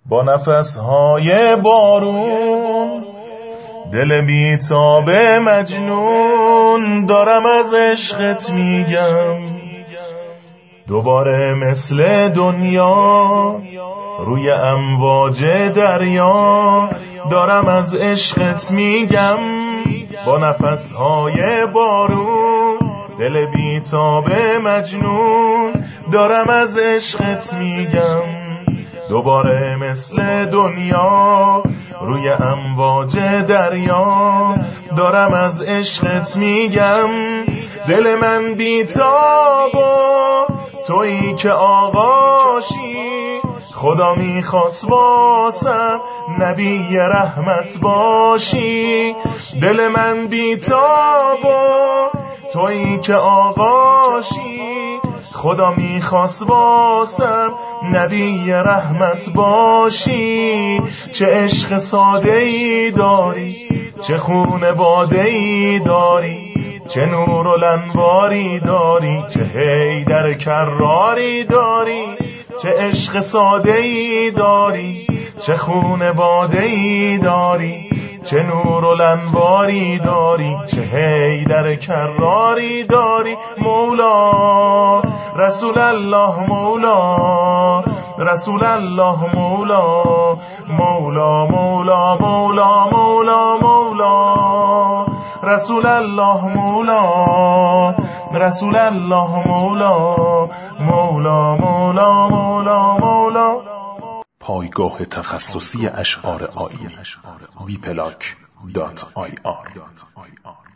با نفسهای بارون دل بیتاب مجنون دارم از عشقت میگم، دوباره مثل دنیا روی امواج دریا دارم از عشقت میگم. با نفسهای بارون دل بیتاب مجنون دارم از عشقت میگم، دوباره مثل دنیا روی امواج دریا دارم از عشقت میگم. دل من بیتاب و تویی که آغاشی، خدا میخواست واسم نبی رحمت باشی. دل من بیتاب و تویی که آغاشی، خدا میخواست واسم نبی رحمت باشی. چه عشق ساده ای داری، چه خون باده ای داری، چه نور و لنواری داری، چه حیدر کراری داری. چه عشق ساده ای داری، چه خون باده ای داری، چه نور و لنواری داری، چه حیدر کراری داری. مولا رسول الله، مولا رسول الله، مولا مولا مولا مولا مولا مولا رسول الله، مولا رسول الله، مولا مولا مولا مولا مولا. پایگاه تخصصی اشعار آیینی wplac.ir